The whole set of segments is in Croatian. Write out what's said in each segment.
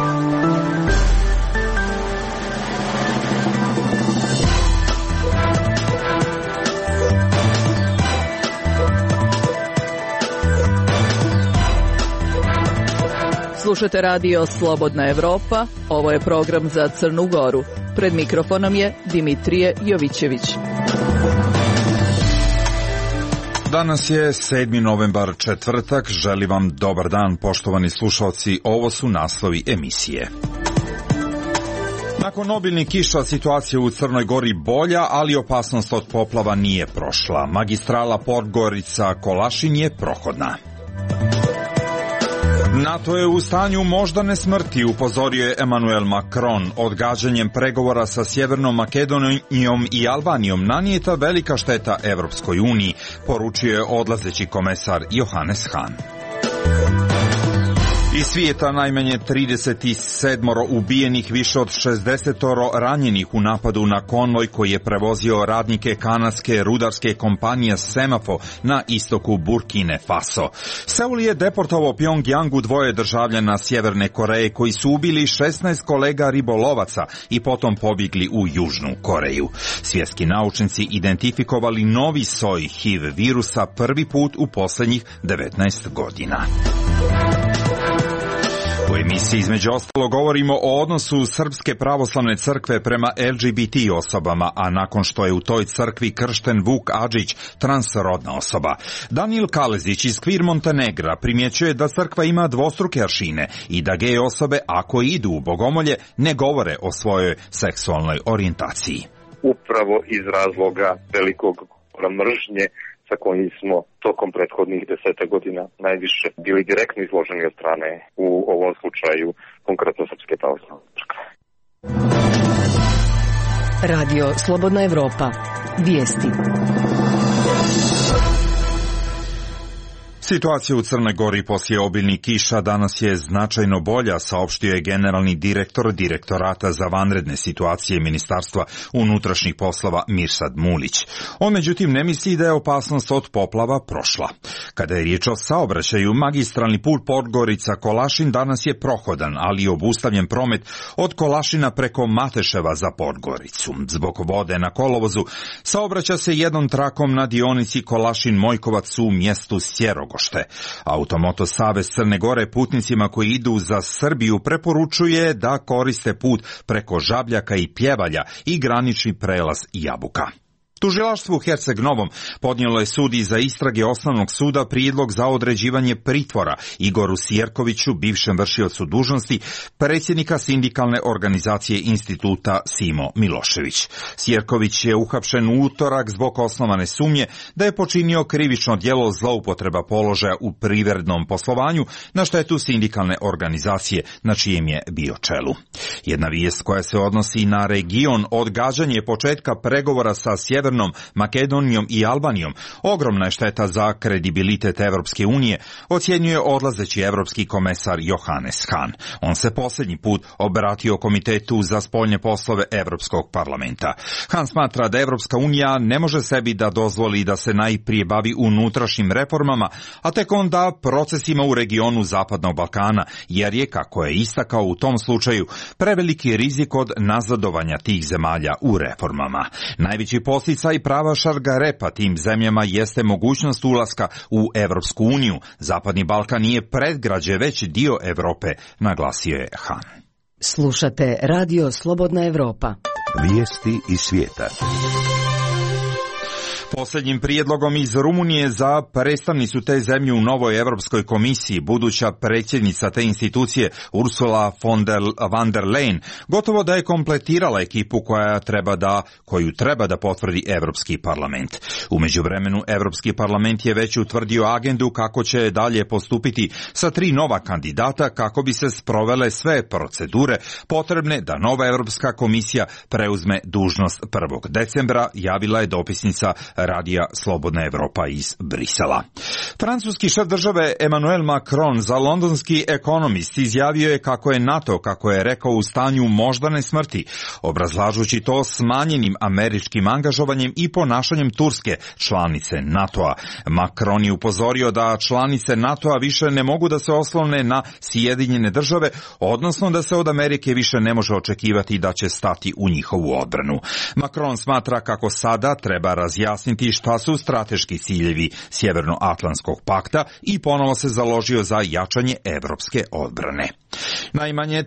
Slušate radio Slobodna Evropa, ovo je program za Crnu Goru. Pred mikrofonom je Dimitrije Jovićević. Danas je 7. novembar, četvrtak. Želim vam dobar dan, poštovani slušalci. Ovo su naslovi emisije. Nakon obilnih kiša situacija u Crnoj Gori bolja, ali opasnost od poplava nije prošla. Magistrala Podgorica-Kolašin je prohodna. NATO je u stanju moždane smrti, upozorio je Emmanuel Macron. Odgađanjem pregovora sa Sjevernom Makedonijom i Albanijom nanijeta velika šteta Evropskoj uniji, poručio je odlazeći komesar Johannes Hahn. Iz svijeta najmanje 37 ubijenih, više od 60 ranjenih u napadu na konvoj koji je prevozio radnike kanadske rudarske kompanije Semafo na istoku Burkine Faso. Seul je deportovao Pjongjangu dvoje državljana Sjeverne Koreje koji su ubili 16 kolega ribolovaca i potom pobjegli u Južnu Koreju. Svjetski naučnici identifikovali novi soj HIV virusa prvi put u posljednjih 19 godina. U emisiji između ostalo govorimo o odnosu Srpske pravoslavne crkve prema LGBT osobama, a nakon što je u toj crkvi kršten Vuk Adžić, transrodna osoba. Danijel Kalezić iz Kvir Montenegra primjećuje da crkva ima dvostruke aršine i da gej osobe, ako idu u bogomolje, ne govore o svojoj seksualnoj orijentaciji. Upravo iz razloga velikog mržnje sa kojim smo tokom prethodnih 10 godina najviše bili direktno izloženi od strane, u ovom slučaju, konkretno Srpske pravoslavne crkve. Radio Slobodna Evropa. Vijesti. Situacija u Crnoj Gori poslije obilnih kiša danas je značajno bolja, saopštio je generalni direktor Direktorata za vanredne situacije Ministarstva unutrašnjih poslova Mirsad Mulić. On međutim ne misli da je opasnost od poplava prošla. Kada je riječ o saobraćaju, magistralni put Podgorica-Kolašin danas je prohodan, ali je obustavljen promet od Kolašina preko Mateševa za Podgoricu. Zbog vode na kolovozu saobraća se jednom trakom na dionici Kolašin-Mojkovac u mjestu Sjerogošte. Automoto Savez Crne Gore putnicima koji idu za Srbiju preporučuje da koriste put preko Žabljaka i Pjevalja i granični prelaz Jabuka. Tužilaštvo u Herceg Novom podnijelo je sudi za istrage osnovnog suda prijedlog za određivanje pritvora Igoru Sjerkoviću, bivšem vršiocu dužnosti predsjednika sindikalne organizacije instituta Simo Milošević. Sjerković je uhapšen u utorak zbog osnovane sumnje da je počinio krivično djelo zloupotreba položaja u privrednom poslovanju na štetu sindikalne organizacije na čijem je bio čelu. Jedna vijest koja se odnosi na region, odgađanje početka pregovora sa Sjevernom Makedonijom i Albanijom, ogromna je šteta za kredibilitet Evropske unije, ocjenjuje odlazeći evropski komesar Johannes Hahn. On se posljednji put obratio Komitetu za spoljne poslove Evropskog parlamenta. Hahn smatra da Evropska unija ne može sebi da dozvoli da se najprije bavi unutrašnjim reformama, a tek onda procesima u regionu Zapadnog Balkana, jer je, kako je istakao u tom slučaju, preveliki rizik od nazadovanja tih zemalja u reformama. Najveći posljedica i prava šargarepa tim zemljama jeste mogućnost ulaska u Evropsku uniju. Zapadni Balkan nije predgrađe, već dio Evrope, naglasio je Hahn. Slušate Radio Slobodna Evropa. Vijesti iz svijeta. Posljednjim prijedlogom iz Rumunije za predstavnicu te zemlje u novoj Europskoj komisiji, buduća predsjednica te institucije Ursula von der Leyen gotovo da je kompletirala ekipu koju treba da potvrdi Europski parlament. U međuvremenu Europski parlament je već utvrdio agendu kako će dalje postupiti sa 3 nova kandidata kako bi se sprovele sve procedure potrebne da nova Europska komisija preuzme dužnost 1. decembra, javila je dopisnica radija Slobodna Evropa iz Brisela. Francuski šef države Emmanuel Macron za londonski Economist izjavio je kako je NATO, kako je rekao, u stanju moždane smrti, obrazlažući to smanjenim američkim angažovanjem i ponašanjem Turske, članice NATO-a. Macron je upozorio da članice NATO-a više ne mogu da se oslone na Sjedinjene države, odnosno da se od Amerike više ne može očekivati da će stati u njihovu odbranu. Macron smatra kako sada treba razjasniti šta su strateški ciljevi Sjevernoatlantskog pakta i ponovo se založio za jačanje evropske odbrane. Najmanje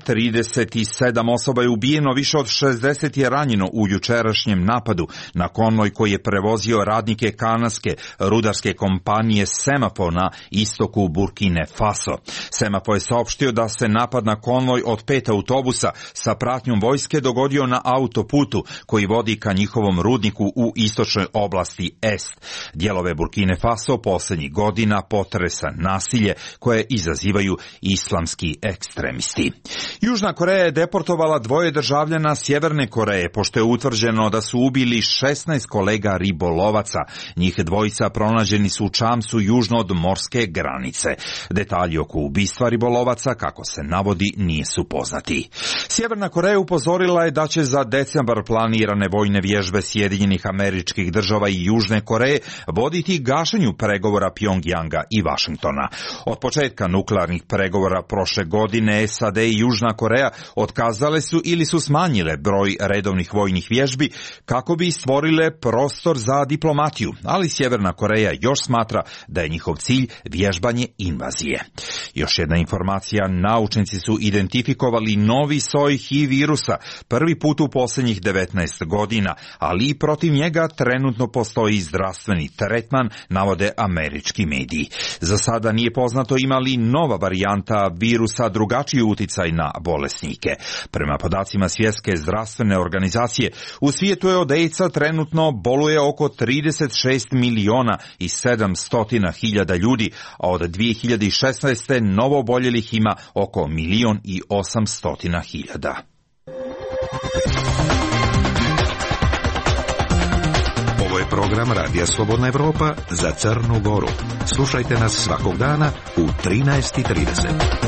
37 osoba je ubijeno, više od 60 je ranjeno u jučerašnjem napadu na konvoj koji je prevozio radnike kanadske rudarske kompanije Semapo na istoku Burkine Faso. Semapo je saopštio da se napad na konvoj od 5 autobusa sa pratnjom vojske dogodio na autoputu koji vodi ka njihovom rudniku u istočnoj oblasti Est. Dijelove Burkine Faso posljednjih godina potresa nasilje koje izazivaju islamski ekstremisti. Južna Koreja je deportovala 2 državljana Sjeverne Koreje, pošto je utvrđeno da su ubili 16 kolega ribolovaca. Njih 2 pronađeni su u čamcu južno od morske granice. Detalji oko ubistva ribolovaca, kako se navodi, nisu poznati. Sjeverna Koreja upozorila je da će za decembar planirane vojne vježbe Sjedinjenih Američkih Država i Južne Koreje voditi gašenju pregovora Pjongjanga i Vašingtona. Od početka nuklearnih pregovora prošle godine SAD i Južna Koreja otkazale su ili su smanjile broj redovnih vojnih vježbi kako bi stvorile prostor za diplomatiju, ali Sjeverna Koreja još smatra da je njihov cilj vježbanje invazije. Još jedna informacija, naučnici su identifikovali novi soj HIV virusa, prvi put u posljednjih 19 godina, ali i protiv njega trenutno postoji zdravstveni tretman, navode američki mediji. Za sada nije poznato ima li nova varijanta virusa drugačiji uticaj na bolesnike. Prema podacima Svjetske zdravstvene organizacije, u svijetu je od AIDS-a trenutno boluje oko 36 miliona i 700.000 ljudi, a od 2016. novo oboljelih ima oko 1.800.000. Ovo je program Radija Slobodna Evropa za Crnu Goru. Slušajte nas svakog dana u 13:30.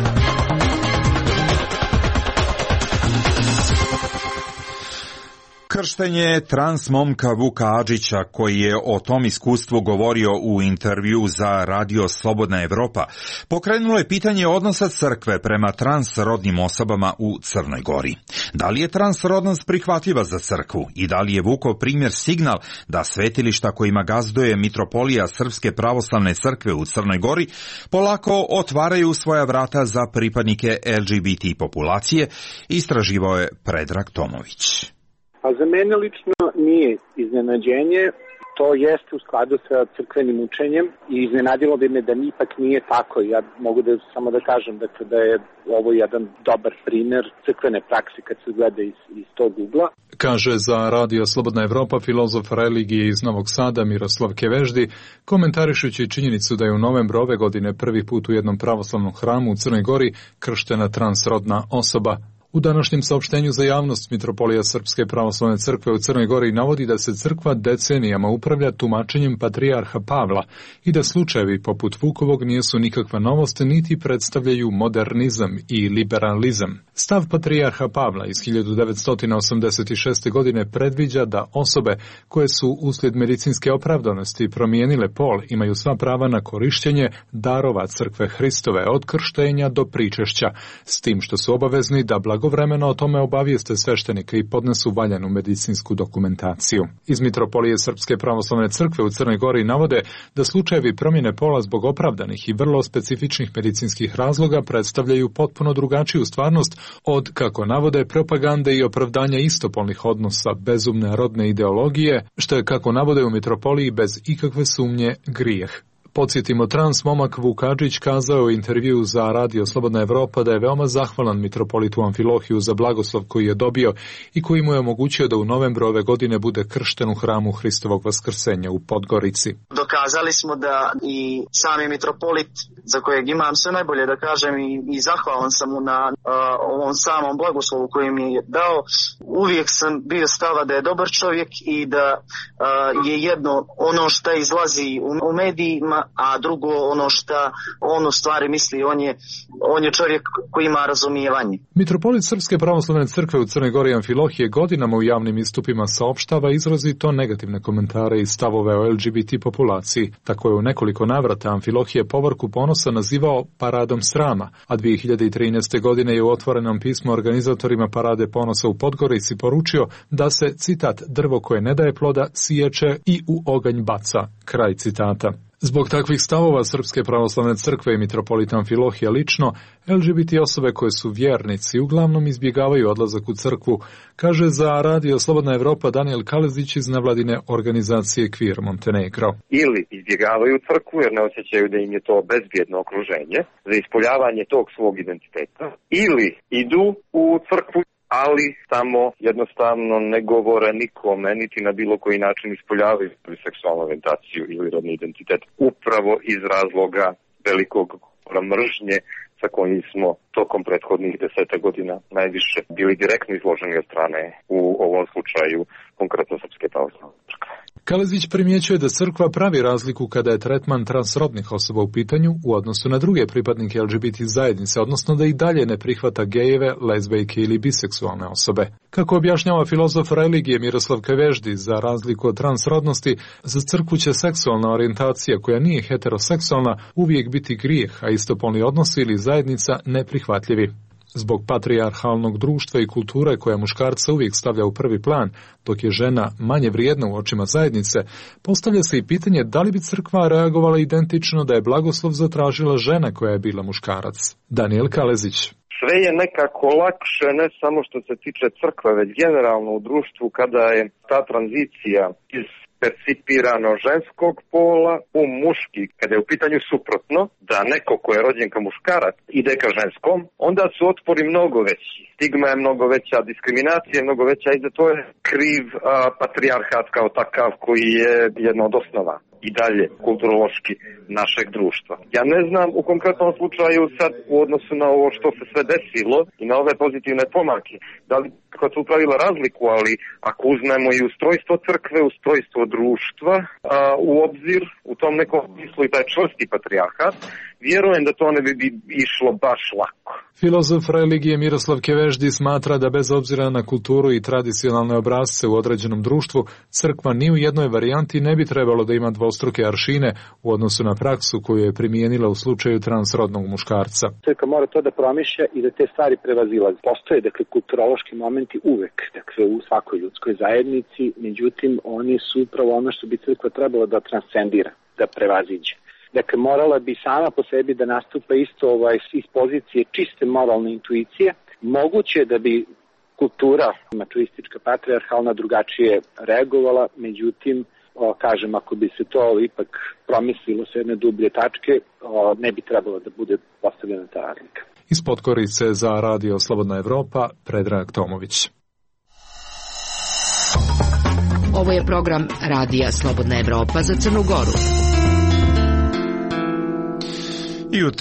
Krštenje trans momka Vuka Adžića, koji je o tom iskustvu govorio u intervju za Radio Slobodna Evropa, pokrenulo je pitanje odnosa crkve prema transrodnim osobama u Crnoj Gori. Da li je transrodnost prihvatljiva za crkvu i da li je Vukov primjer signal da svetilišta kojima gazduje mitropolija Srpske pravoslavne crkve u Crnoj Gori polako otvaraju svoja vrata za pripadnike LGBT populacije, istraživao je Predrag Tomović. A za mene lično nije iznenađenje, to jeste u skladu sa crkvenim učenjem i iznenadilo bi me da ipak nije tako. Ja mogu samo da kažem da je ovo jedan dobar primjer crkvene prakse kad se gleda iz tog ugla. Kaže za Radio Slobodna Evropa filozof religije iz Novog Sada Miroslav Keveždi, komentarišući činjenicu da je u novembru ove godine prvi put u jednom pravoslavnom hramu u Crnoj Gori krštena transrodna osoba. U današnjem saopštenju za javnost Mitropolija Srpske pravoslavne crkve u Crnoj Gori navodi da se crkva decenijama upravlja tumačenjem patrijarha Pavla i da slučajevi poput Vukovog nisu nikakva novost niti predstavljaju modernizam i liberalizam. Stav patrijarha Pavla iz 1986. godine predviđa da osobe koje su uslijed medicinske opravdanosti promijenile pol imaju sva prava na korištenje darova crkve Hristove od krštenja do pričešća, s tim što su obavezni da blagovremeno o tome obavijeste sveštenike i podnesu valjanu medicinsku dokumentaciju. Iz Mitropolije Srpske pravoslavne crkve u Crnoj Gori navode da slučajevi promjene pola zbog opravdanih i vrlo specifičnih medicinskih razloga predstavljaju potpuno drugačiju stvarnost od, kako navode, propagande i opravdanja istopolnih odnosa, bezumne rodne ideologije, što je, kako navode u Mitropoliji, bez ikakve sumnje grijeh. Podsjetimo, trans momak Vuk Adžić kazao u intervju za Radio Slobodna Evropa da je veoma zahvalan mitropolitu Amfilohiju za blagoslov koji je dobio i koji mu je omogućio da u novembru ove godine bude kršten u hramu Hristovog vaskrsenja u Podgorici. Dokazali smo da i sami mitropolit za kojeg imam sve najbolje da kažem i zahvalan sam mu na ovom samom blagoslovu koji mi je dao. Uvijek sam bio stava da je dobar čovjek i da je jedno ono što izlazi u medijima, a drugo ono što on u stvari misli, on je čovjek koji ima razumijevanje. Mitropolit Srpske pravoslavne crkve u Crnoj Gori Amfilohije godinama u javnim istupima saopštava izrazito negativne komentare i stavove o LGBT populaciji. Tako je u nekoliko navrata Amfilohije Povorku Ponosa nazivao paradom srama, a 2013. godine je u otvorenom pismu organizatorima Parade Ponosa u Podgorici poručio da se, citat, drvo koje ne daje ploda siječe i u oganj baca, kraj citata. Zbog takvih stavova Srpske pravoslavne crkve i mitropolita Amfilohija lično, LGBT osobe koje su vjernici uglavnom izbjegavaju odlazak u crkvu, kaže za Radio Slobodna Evropa Daniel Kalezić iz nevladine organizacije Queer Montenegro. Ili izbjegavaju crkvu jer ne osjećaju da im je to bezbjedno okruženje za ispoljavanje tog svog identiteta, ili idu u crkvu ali samo jednostavno ne govore nikome, niti na bilo koji način ispoljavaju seksualnu orijentaciju ili rodni identitet. Upravo iz razloga velikog mržnje sa kojim smo tokom prethodnih 10 godina najviše bili direktno izloženi od strane, u ovom slučaju, konkretno Srpske pravoslavne crkve. Kalezić primjećuje da crkva pravi razliku kada je tretman transrodnih osoba u pitanju u odnosu na druge pripadnike LGBT zajednice, odnosno da i dalje ne prihvata gejeve, lezbejke ili biseksualne osobe. Kako objašnjava filozof religije Miroslav Keveždi, za razliku od transrodnosti, za crkvu će seksualna orijentacija koja nije heteroseksualna uvijek biti grijeh, a istopolni odnosi ili zajednica neprihvatljivi. Zbog patrijarhalnog društva i kulture koja muškarca uvijek stavlja u prvi plan, dok je žena manje vrijedna u očima zajednice, postavlja se i pitanje da li bi crkva reagovala identično da je blagoslov zatražila žena koja je bila muškarac. Daniel Kalezić. Sve je nekako lakše, ne samo što se tiče crkve, već generalno u društvu kada je ta tranzicija iz percipirano ženskog pola u muški, kada je u pitanju suprotno, da neko ko je rođen kao muškarac ide ka ženskom, onda su otpori mnogo veći. Stigma je mnogo veća, diskriminacija je mnogo veća i za to je kriv patrijarhat kao takav koji je jedna od osnova i dalje kulturološki našeg društva. Ja ne znam u konkretnom slučaju sad u odnosu na ovo što se sve desilo i na ove pozitivne pomake, da li kako su pravila razliku, ali ako uzmemo i ustrojstvo crkve, ustrojstvo društva u obzir, u tom nekom smislu i taj čvrsti patrijarhat, vjerujem da to ne bi išlo baš lako. Filozof religije Miroslav Keveždi smatra da bez obzira na kulturu i tradicionalne obrasce u određenom društvu, crkva ni u jednoj varijanti ne bi trebalo da ima dvostruke aršine u odnosu na praksu koju je primijenila u slučaju transrodnog muškarca. Crkva mora to da promišlja i da te stvari prevazilazi. Postoje, kulturološki momenti uvek, u svakoj ljudskoj zajednici, međutim, oni su upravo ono što bi crkva trebala da transcendira, da prevaziđe. Morala bi sama po sebi da nastupa isto iz pozicije čiste moralne intuicije. Moguće da bi kultura mačuistička, patrijarhalna drugačije reagovala, međutim, ako bi se to ipak promislilo sa jedne dublje tačke, ne bi trebalo da bude postavljena ta razlika. Iz Podgorice za Radio Slobodna Evropa, Predrag Tomović. Ovo je program Radija Slobodna Evropa za Crnu Goru. I u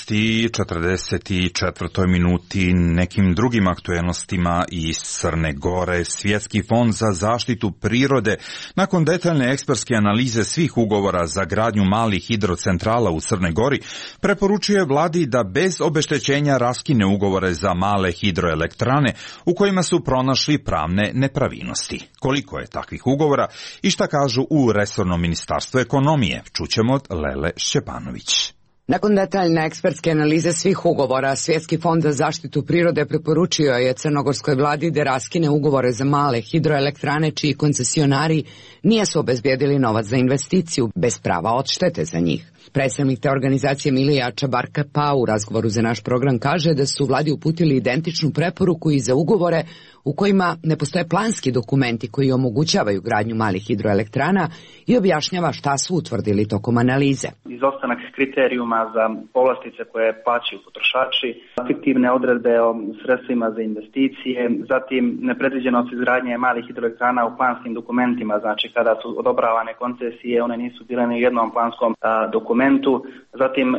13:44 minuti nekim drugim aktuelnostima iz Crne Gore, Svjetski fond za zaštitu prirode nakon detaljne ekspertske analize svih ugovora za gradnju malih hidrocentrala u Crnoj Gori preporučuje vladi da bez obeštećenja raskine ugovore za male hidroelektrane u kojima su pronašli pravne nepravilnosti. Koliko je takvih ugovora i šta kažu u resornom ministarstvu ekonomije, čućemo od Lele Šćepanović. Nakon detaljne ekspertske analize svih ugovora, Svjetski fond za zaštitu prirode preporučio je crnogorskoj vladi da raskine ugovore za male hidroelektrane čiji koncesionari nisu obezbijedili novac za investiciju bez prava odštete za njih. Predstavnik te organizacije Milija Čabarkapa u razgovoru za naš program kaže da su vladi uputili identičnu preporuku i za ugovore u kojima ne postoje planski dokumenti koji omogućavaju gradnju malih hidroelektrana i objašnjava šta su utvrdili tokom analize. Izostanak kriterijuma schema za povlastice koje plaćaju potrošači, fiktivne odredbe o sredstvima za investicije, zatim nepredviđenost izgradnje malih hidroelektrana u planskim dokumentima, znači kada su odobravane koncesije, one nisu bile ni u jednom planskom dokumentu, zatim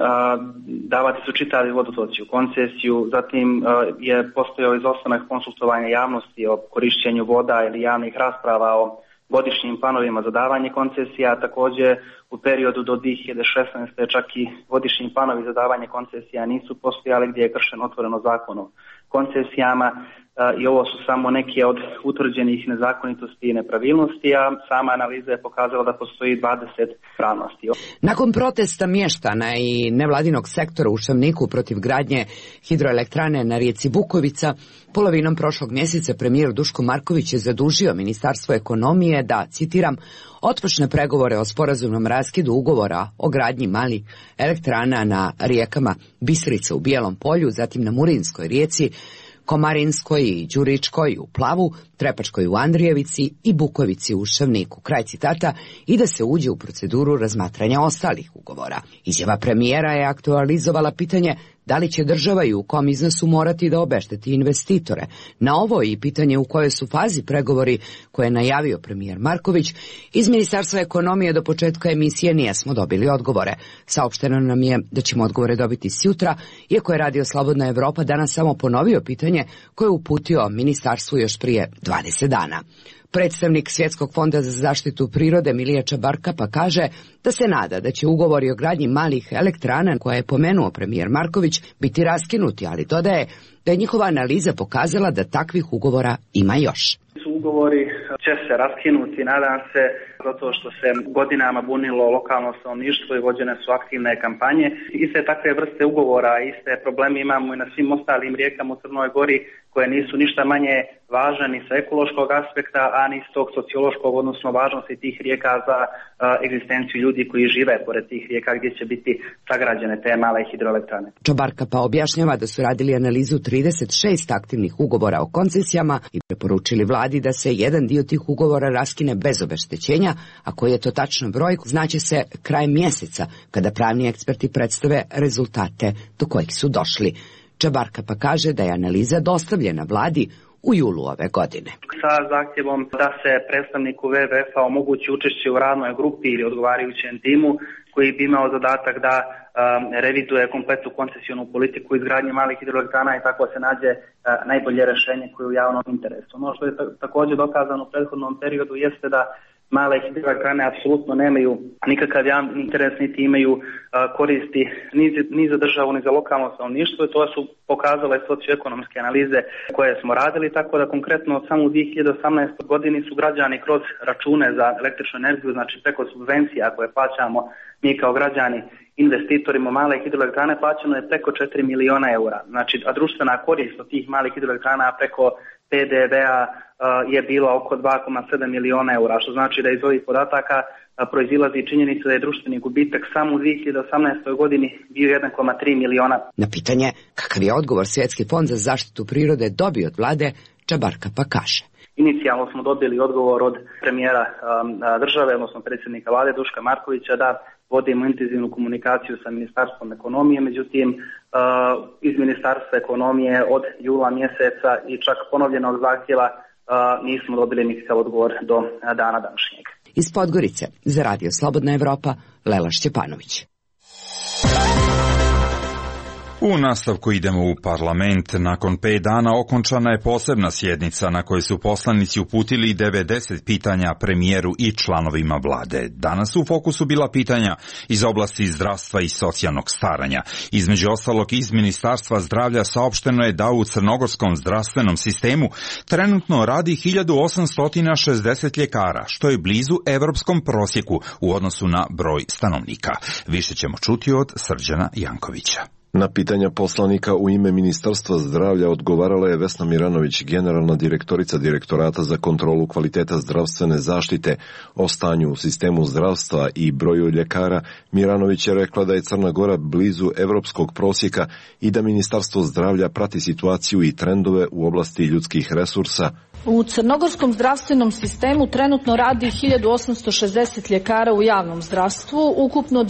davati su čitavi vodotoci u koncesiju, zatim je postojao izostanak konsultovanja javnosti o korišćenju voda ili javnih rasprava o godišnjim planovima za davanje koncesija, također u periodu do 2016. čak i godišnji planovi za davanje koncesija nisu postojali, gdje je kršen otvoreno zakon o koncesijama i ovo su samo neke od utvrđenih nezakonitosti i nepravilnosti, a sama analiza je pokazala da postoji 20 pravnosti. Nakon protesta mještana i nevladinog sektora u Šavniku protiv gradnje hidroelektrane na rijeci Bukovica, polovinom prošlog mjeseca premijer Duško Marković je zadužio Ministarstvo ekonomije da, citiram, otpočne pregovore o sporazumnom raskidu ugovora o gradnji malih elektrana na rijekama Bistrica u Bijelom Polju, zatim na Murinskoj rijeci, Komarinskoj i Đuričkoj u Plavu, Trepačkoj u Andrijevici i Bukovici u Šavniku. Kraj citata, i da se uđe u proceduru razmatranja ostalih ugovora. Izjava premijera je aktualizovala pitanje da li će država i u kom iznosu morati da obešteti investitore. Na ovo i pitanje u kojoj su fazi pregovori koje je najavio premijer Marković, iz Ministarstva ekonomije do početka emisije nismo dobili odgovore. Saopšteno nam je da ćemo odgovore dobiti sjutra, iako je Radio Slobodna Evropa danas samo ponovio pitanje koje je uputio ministarstvu još prije 20 dana. Predstavnik Svjetskog fonda za zaštitu prirode Milija Čabarka pa kaže da se nada da će ugovori o gradnji malih elektrana koje je pomenuo premijer Marković biti raskinuti, ali dodaje da je njihova analiza pokazala da takvih ugovora ima još. Ugovori će se raskinuti, nadam se, zato što se godinama bunilo lokalno stanovništvo i vođene su aktivne kampanje. Iste takve vrste ugovora, iste problemi imamo i na svim ostalim rijekama u Crnoj Gori, koje nisu ništa manje važne ni sa ekološkog aspekta, a ni s tog sociološkog, odnosno važnosti tih rijeka za egzistenciju ljudi koji žive pored tih rijeka gdje će biti sagrađene te male hidroelektrane. Čabarka pa objašnjava da su radili analizu 36 aktivnih ugovora o koncesijama i preporučili vladi da se jedan dio tih ugovora raskine bez obeštećenja, a koji je to tačno broj znaće se krajem mjeseca, kada pravni eksperti predstave rezultate do kojih su došli. Čabarka pa kaže da je analiza dostavljena vladi u julu ove godine. Sa zahtjevom da se predstavniku WWF-a omogući učešće u radnoj grupi ili odgovarajućem timu koji bi imao zadatak da reviduje kompletnu koncesionu politiku izgradnje malih hidroelektrana i tako se nađe najbolje rješenje koje je u javnom interesu. Ono što je također dokazano u prethodnom periodu jeste da male hidroelektrane apsolutno nemaju nikakav javni interes, niti imaju koristi ni za državu, ni za lokalno stanovništvo. To su pokazale socioekonomske analize koje smo radili, tako da konkretno samo u 2018. godini su građani kroz račune za električnu energiju, znači preko subvencija koje plaćamo mi kao građani investitorima male hidroelektrane, plaćeno je preko 4 miliona eura. Znači, a društvena korist od tih malih hidroelektrana preko PDV-a je bila oko 2,7 miliona eura, što znači da iz ovih podataka proizilazi činjenica da je društveni gubitak samo u 2018. godini bio 1,3 miliona. Na pitanje kakav je odgovor Svjetski fond za zaštitu prirode dobio od vlade, Čabarka pa kaže. Inicijalno smo dobili odgovor od premijera države, odnosno predsjednika vlade Duška Markovića, da vodimo intenzivnu komunikaciju sa Ministarstvom ekonomije, međutim iz Ministarstva ekonomije od jula mjeseca i čak ponovljenog zahtjeva nismo dobili nikakav odgovor do dana današnjeg. Iz Podgorice za Radio Slobodna Evropa, Lela Šćepanović. U nastavku idemo u parlament. Nakon 5 dana okončana je posebna sjednica na kojoj su poslanici uputili 90 pitanja premijeru i članovima vlade. Danas u fokusu bila pitanja iz oblasti zdravstva i socijalnog staranja. Između ostalog, iz Ministarstva zdravlja saopšteno je da u crnogorskom zdravstvenom sistemu trenutno radi 1860 ljekara, što je blizu evropskom prosjeku u odnosu na broj stanovnika. Više ćemo čuti od Srđana Jankovića. Na pitanja poslanika u ime Ministarstva zdravlja odgovarala je Vesna Miranović, generalna direktorica Direktorata za kontrolu kvaliteta zdravstvene zaštite. O stanju u sistemu zdravstva i broju ljekara Miranović je rekla da je Crna Gora blizu evropskog prosjeka i da Ministarstvo zdravlja prati situaciju i trendove u oblasti ljudskih resursa. U crnogorskom zdravstvenom sistemu trenutno radi 1860 ljekara u javnom zdravstvu, ukupno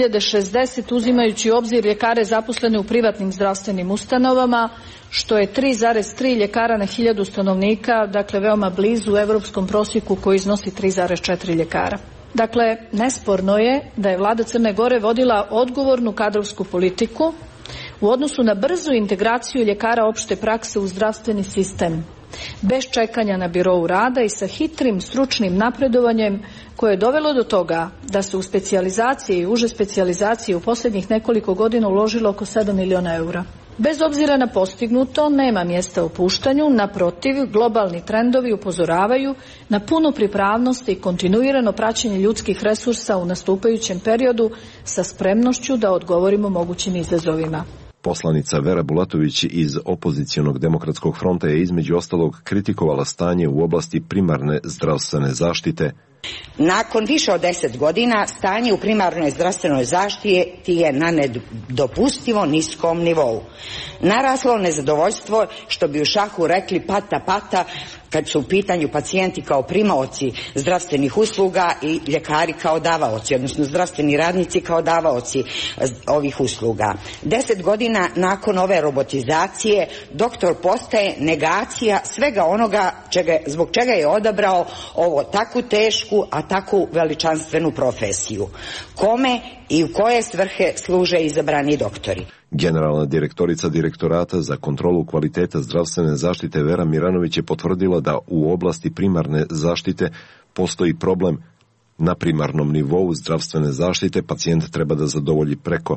2060 uzimajući u obzir ljekare zaposlene u privatnim zdravstvenim ustanovama, što je 3,3 ljekara na 1000 stanovnika, dakle veoma blizu evropskom prosjeku koji iznosi 3,4 ljekara. Dakle, nesporno je da je vlada Crne Gore vodila odgovornu kadrovsku politiku u odnosu na brzu integraciju ljekara opšte prakse u zdravstveni sistem, bez čekanja na birou rada i sa hitrim stručnim napredovanjem koje je dovelo do toga da se u specijalizacije i uže specijalizacije u posljednjih nekoliko godina uložilo oko 7 miliona eura. Bez obzira na postignuto, nema mjesta opuštanju, naprotiv, globalni trendovi upozoravaju na punu pripravnost i kontinuirano praćenje ljudskih resursa u nastupajućem periodu sa spremnošću da odgovorimo mogućim izazovima. Poslanica Vera Bulatović iz Opozicionog demokratskog fronta je između ostalog kritikovala stanje u oblasti primarne zdravstvene zaštite. Nakon više od 10 godina stanje u primarnoj zdravstvenoj zaštiti je na nedopustivo niskom nivou. Naraslo nezadovoljstvo, što bi u šahu rekli pata pata, kad su u pitanju pacijenti kao primaoci zdravstvenih usluga i ljekari kao davaoci, odnosno zdravstveni radnici kao davaoci ovih usluga. 10 godina nakon ove robotizacije doktor postaje negacija svega onoga zbog čega je odabrao ovo takvu tešku, a takvu veličanstvenu profesiju. Kome i u koje svrhe služe izabrani doktori? Generalna direktorica Direktorata za kontrolu kvaliteta zdravstvene zaštite Vera Miranović je potvrdila da u oblasti primarne zaštite postoji problem. Na primarnom nivou zdravstvene zaštite pacijent treba da zadovolji preko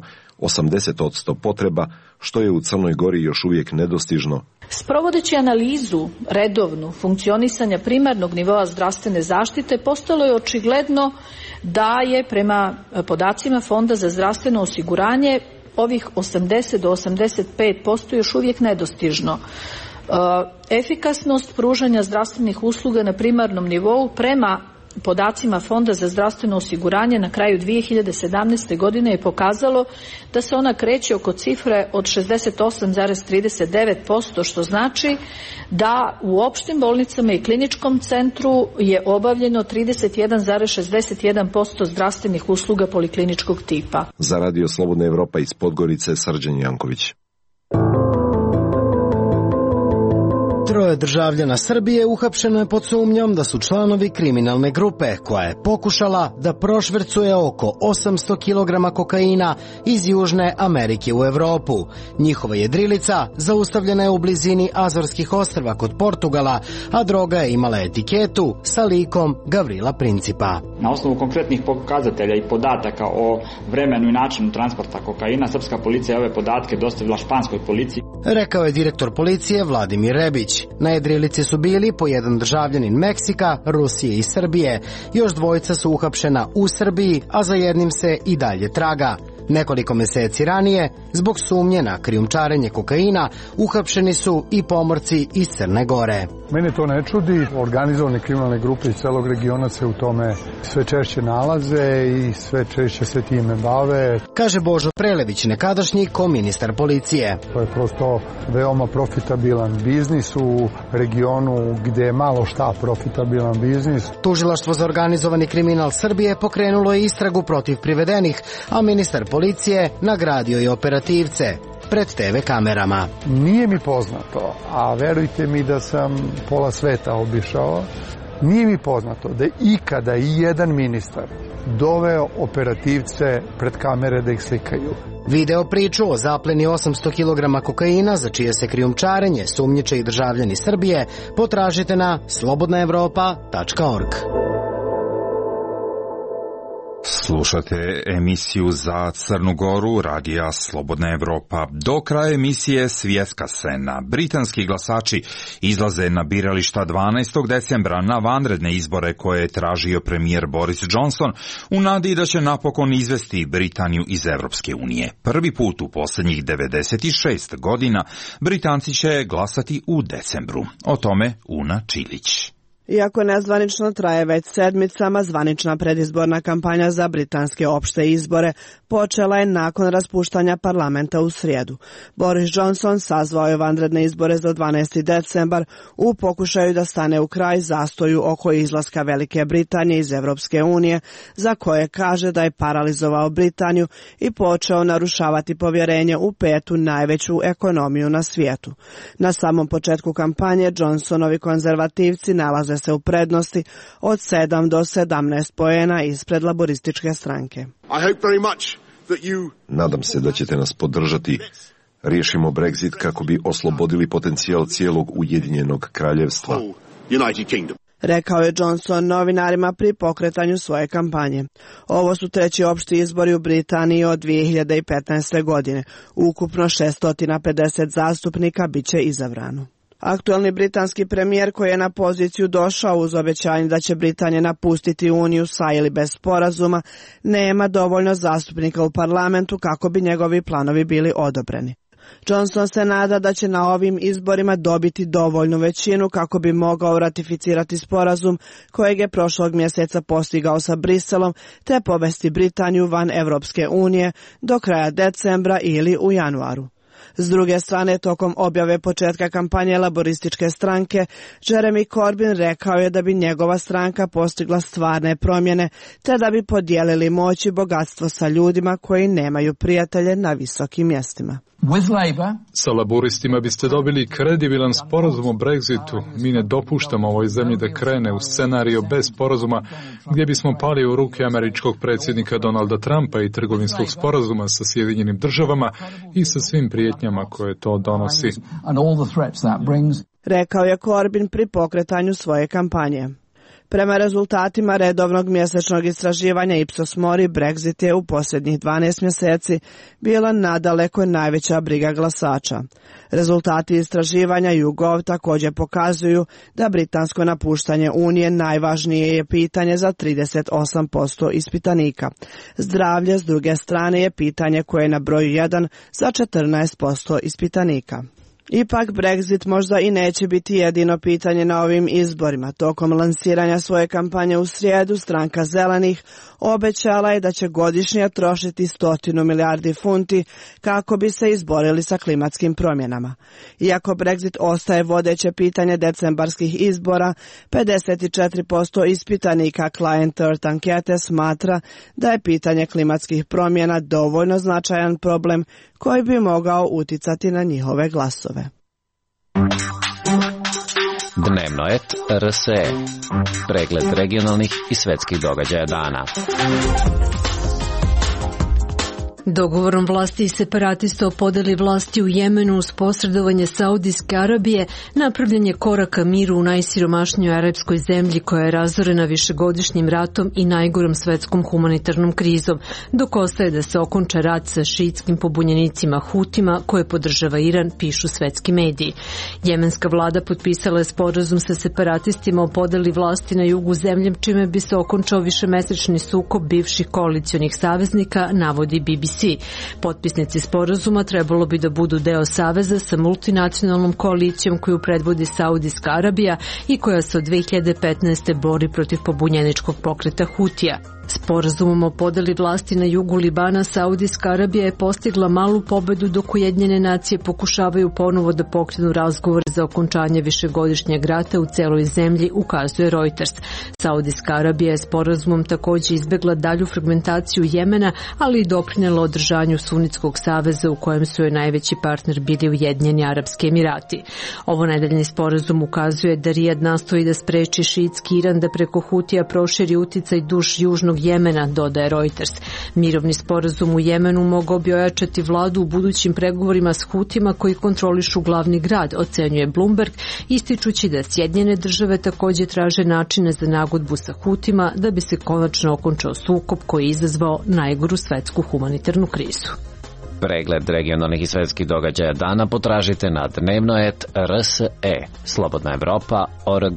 80% potreba, što je u Crnoj Gori još uvijek nedostižno. Sprovodeći analizu redovnu funkcionisanja primarnog nivoa zdravstvene zaštite, postalo je očigledno da je prema podacima Fonda za zdravstveno osiguranje ovih 80 do 85% još uvijek nedostižno. Efikasnost pružanja zdravstvenih usluga na primarnom nivou prema podacima Fonda za zdravstveno osiguranje na kraju 2017. godine je pokazalo da se ona kreće oko cifre od 68,39%, što znači da u opštim bolnicama i kliničkom centru je obavljeno 31,61% zdravstvenih usluga polikliničkog tipa. Za Radio Slobodna Evropa iz Podgorice, Srđan Janković. 3 državljana Srbije uhapšeno je pod sumnjom da su članovi kriminalne grupe koja je pokušala da prošvercuje oko 800 kg kokaina iz Južne Amerike u Evropu. Njihova jedrilica zaustavljena je u blizini Azorskih ostrva kod Portugala, a droga je imala etiketu sa likom Gavrila Principa. Na osnovu konkretnih pokazatelja i podataka o vremenu i načinu transporta kokaina, srpska policija je ove podatke dostavila španskoj policiji. Rekao je direktor policije Vladimir Rebić. Na jedrilici su bili po jedan državljanin Meksika, Rusije i Srbije. Još 2 su uhapšena u Srbiji, a za jednim se i dalje traga. Nekoliko meseci ranije, zbog sumnje na krijumčarenje kokaina, uhapšeni su i pomorci iz Crne Gore. Mene to ne čudi. Organizovane kriminalne grupe iz celog regiona se u tome sve češće nalaze i sve češće se time bave. Kaže Božo Prelević, nekadašnji koministar policije. To je prosto veoma profitabilan biznis u regionu gde je malo šta profitabilan biznis. Tužilaštvo za organizovani kriminal Srbije pokrenulo je istragu protiv privedenih, a ministar policije nagradio je operativce pred TV kamerama. Nije mi poznato, a verujte mi da sam pola sveta obišao, nije mi poznato da je ikada i jedan ministar doveo operativce pred kamere da ih slikaju. Video priču o zapleni 800 kg kokaina za čije se krijumčarenje sumnjiče i državljani Srbije potražite na slobodnaevropa.org. Slušate emisiju za Crnu Goru, radija Slobodna Evropa. Do kraja emisije svjetska scena. Britanski glasači izlaze na birališta 12. decembra na vanredne izbore koje je tražio premijer Boris Johnson u nadi da će napokon izvesti Britaniju iz Evropske unije. Prvi put u posljednjih 96 godina Britanci će glasati u decembru. O tome Una Čilić. Iako nezvanično traje već sedmicama, zvanična predizborna kampanja za britanske opšte izbore počela je nakon raspuštanja parlamenta u srijedu. Boris Johnson sazvao je vanredne izbore za 12. decembar u pokušaju da stane u kraj zastoju oko izlaska Velike Britanije iz Evropske unije, za koje kaže da je paralizovao Britaniju i počeo narušavati povjerenje u petu najveću ekonomiju na svijetu. Na samom početku kampanje Johnsonovi konzervativci nalaze se u prednosti od 7 do 17 poena ispred laborističke stranke. Nadam se da ćete nas podržati. Riješimo Brexit kako bi oslobodili potencijal cijelog Ujedinjenog kraljevstva. Rekao je Johnson novinarima pri pokretanju svoje kampanje. Ovo su treći opšti izbori u Britaniji od 2015. godine. Ukupno 650 zastupnika biće izabrano. Aktuelni britanski premijer koji je na poziciju došao uz obećanje da će Britanija napustiti Uniju sa ili bez sporazuma, nema dovoljno zastupnika u parlamentu kako bi njegovi planovi bili odobreni. Johnson se nada da će na ovim izborima dobiti dovoljnu većinu kako bi mogao ratificirati sporazum kojeg je prošlog mjeseca postigao sa Briselom te povesti Britaniju van Evropske unije do kraja decembra ili u januaru. S druge strane, tokom objave početka kampanje laborističke stranke, Jeremy Corbyn rekao je da bi njegova stranka postigla stvarne promjene, te da bi podijelili moć i bogatstvo sa ljudima koji nemaju prijatelje na visokim mjestima. Sa laburistima biste dobili kredibilan sporazum o Brexitu. Mi ne dopuštamo ovoj zemlji da krene u scenariju bez sporazuma gdje bismo pali u ruke američkog predsjednika Donalda Trumpa i trgovinskog sporazuma sa Sjedinjenim državama i sa svim prijetnjama koje to donosi. Rekao je Corbyn pri pokretanju svoje kampanje. Prema rezultatima redovnog mjesečnog istraživanja Ipsos Mori, Brexit je u posljednjih 12 mjeseci bila nadaleko najveća briga glasača. Rezultati istraživanja YouGov također pokazuju da britansko napuštanje Unije najvažnije je pitanje za 38% ispitanika. Zdravlje, s druge strane, je pitanje koje je na broju 1 za 14% ispitanika. Ipak Brexit možda i neće biti jedino pitanje na ovim izborima. Tokom lansiranja svoje kampanje u srijedu, stranka Zelenih obećala je da će godišnje trošiti 100 milijardi funti kako bi se izborili sa klimatskim promjenama. Iako Brexit ostaje vodeće pitanje decembarskih izbora, 54% ispitanika Client Earth ankete smatra da je pitanje klimatskih promjena dovoljno značajan problem koji bi mogao uticati na njihove glasove. Dnevno et RSE. Pregled regionalnih i svetskih događaja dana. Dogovorom vlasti i separatista o podeli vlasti u Jemenu uz posredovanje Saudijske Arabije napravljen je korak ka miru u najsiromašnijoj arapskoj zemlji koja je razorena višegodišnjim ratom i najgorom svetskom humanitarnom krizom, dok ostaje da se okonča rat sa šiitskim pobunjenicima Hutima koje podržava Iran, pišu svetski mediji. Jemenska vlada potpisala je sporazum sa separatistima o podeli vlasti na jugu zemlje, čime bi se okončao višemesečni sukob bivših koalicionih saveznika, navodi BBC. Potpisnici sporazuma trebalo bi da budu deo saveza sa multinacionalnom koalicijom koju predvodi Saudijska Arabija i koja se od 2015. bori protiv pobunjeničkog pokreta Hutija. Sporazumom o podeli vlasti na jugu Libana, Saudijska Arabija je postigla malu pobedu dok Ujedinjene nacije pokušavaju ponovo da pokrenu razgovor za okončanje višegodišnjeg rata u celoj zemlji, ukazuje Reuters. Saudijska Arabija je sporazumom također izbegla dalju fragmentaciju Jemena, ali i doprinela održanju Sunitskog saveza u kojem su joj najveći partner bili Ujedinjeni Arapski Emirati. Ovo nedeljni sporazum ukazuje da Rijad nastoji da spreči šiitski Iran da preko Hutija proširi uticaj duž južnog Jemena, dodaje Reuters. Mirovni sporazum u Jemenu mogao bi ojačati vladu u budućim pregovorima s Hutima koji kontrolišu glavni grad, ocenjuje Bloomberg, ističući da Sjedinjene države također traže načine za nagodbu sa Hutima da bi se konačno okončao sukob koji je izazvao najgoru svetsku humanitarnu krizu. Pregled regionalnih i svetskih događaja dana potražite na dnevno.rs.e. Slobodna Evropa.org.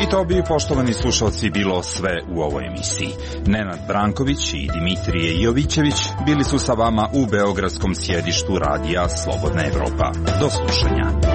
I to bi, poštovani slušalci, bilo sve u ovoj emisiji. Nenad Branković i Dimitrije Jovićević bili su sa vama u beogradskom sjedištu radija Slobodna Evropa. Do slušanja.